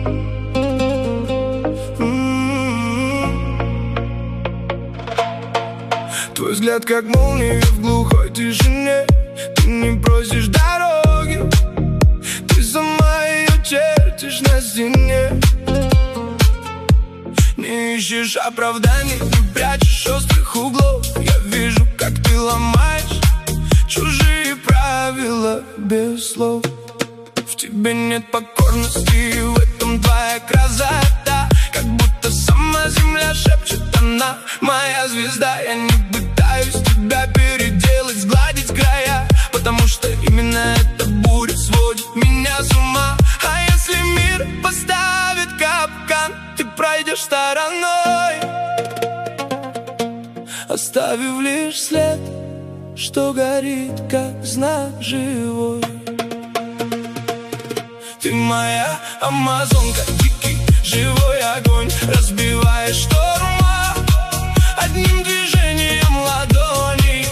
Твой взгляд как молния в глухой тишине. Ты не просишь дороги, ты сама ее чертишь на стене. Не ищешь оправданий, не прячешь острых углов. Я вижу, как ты ломаешь чужие правила без слов. В тебе нет покорности, в этом твоя красота. Как будто сама земля шепчет, она моя звезда. Я не пытаюсь тебя переделать, сгладить края, потому что именно эта буря сводит меня с ума. А если мир поставит капкан, ты пройдешь стороной, оставив лишь след, что горит, как знак живой. Ты моя амазонка, дикий живой огонь. Разбиваешь шторма одним движением ладони,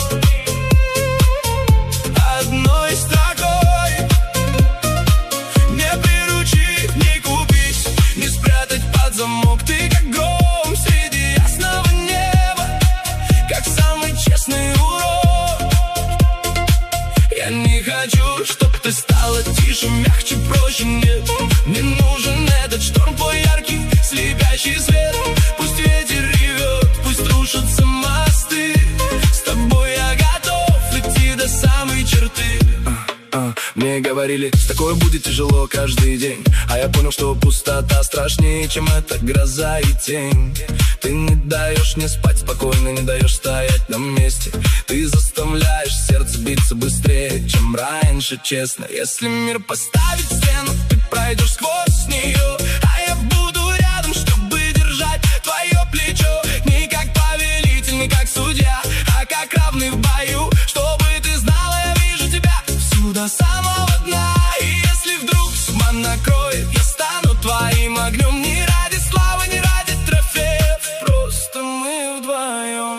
одной строкой. Не приручить, не купить, не спрятать под замок. Ты как гром среди ясного неба, как самый честный урок. Я не хочу, чтоб ты стала тише, мягче, проще, нет. Мне нужен этот шторм, твой яркий, слепящий свет. Пусть ветер ревет, пусть рушатся мосты. С тобой я готов идти до самой черты. Мне говорили, с такой будет тяжело каждый день. А я понял, что пустота страшнее, чем эта гроза и тень. Ты не даешь мне спать спокойно, не даешь стоять на месте. Ты заставляешь сердце биться быстрее, чем раньше, честно. Если мир поставит стену, ты пройдешь сквозь нее, а я буду рядом, чтобы держать твое плечо. Не как повелитель, не как судья, а как равный в бою. Чтобы ты знала, я вижу тебя всюду до самого дна. И если вдруг тьма накроет, я стану твоим огнем. Не ради славы, не ради трофеев, просто мы вдвоем.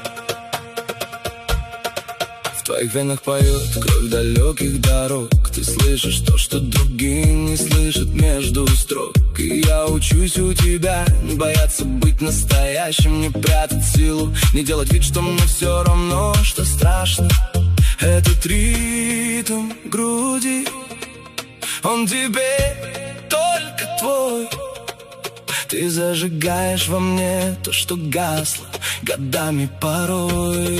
В твоих венах поет кровь далеких дорог. Ты слышишь то, что другие не слышат между строк. И я учусь у тебя не бояться быть настоящим, не прятать силу, не делать вид, что мне все равно, что страшно. Этот ритм груди, он тебе только твой. Ты зажигаешь во мне то, что гасло годами порой.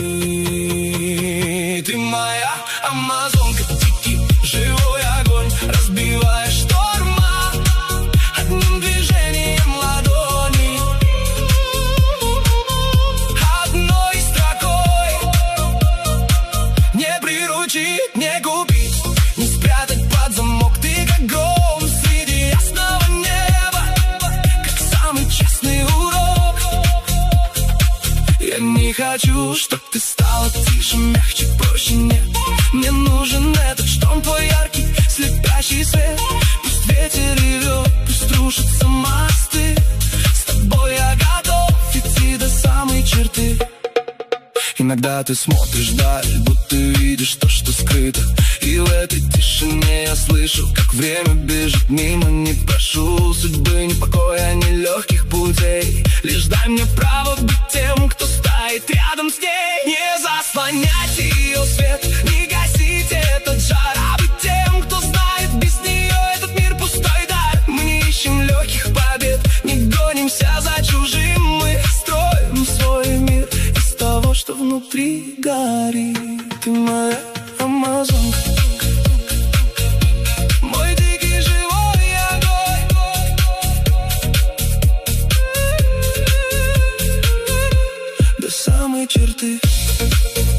Ты моя амазонка, дикий живой огонь. Разбиваешь шторма одним движением ладони, одной строкой. Не приручить, не купить, не спрятать под замок. Ты как гром среди ясного неба, как самый честный урок. Я не хочу, чтоб ты стала тише, мягче, проще, нет. Мне нужен этот шторм, твой яркий, слепящий свет. Пусть ветер ревет, пусть рушатся мосты. С тобой я готов идти до самой черты. Иногда ты смотришь вдаль, будто видишь то, что скрыто. И в этой тишине я слышу, как время бежит мимо. Не прошу судьбы, ни покоя, ни легких путей. Лишь дай мне право быть тем, кто стоит рядом с ней. Не заслонять ее свет, не гасить этот жар, а быть тем, кто знает, без нее этот мир пустой дар. Мы не ищем легких побед, не гонимся за чужим. Мы строим свой мир из того, что внутри горит. Ты моя амазонка, мой дикий живой огонь. До самой черты.